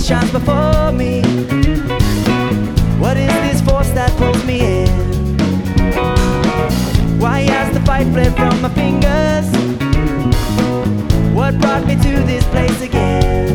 shines before me. What is this force that pulls me in? Why has the fight fled from my fingers? What brought me to this place again?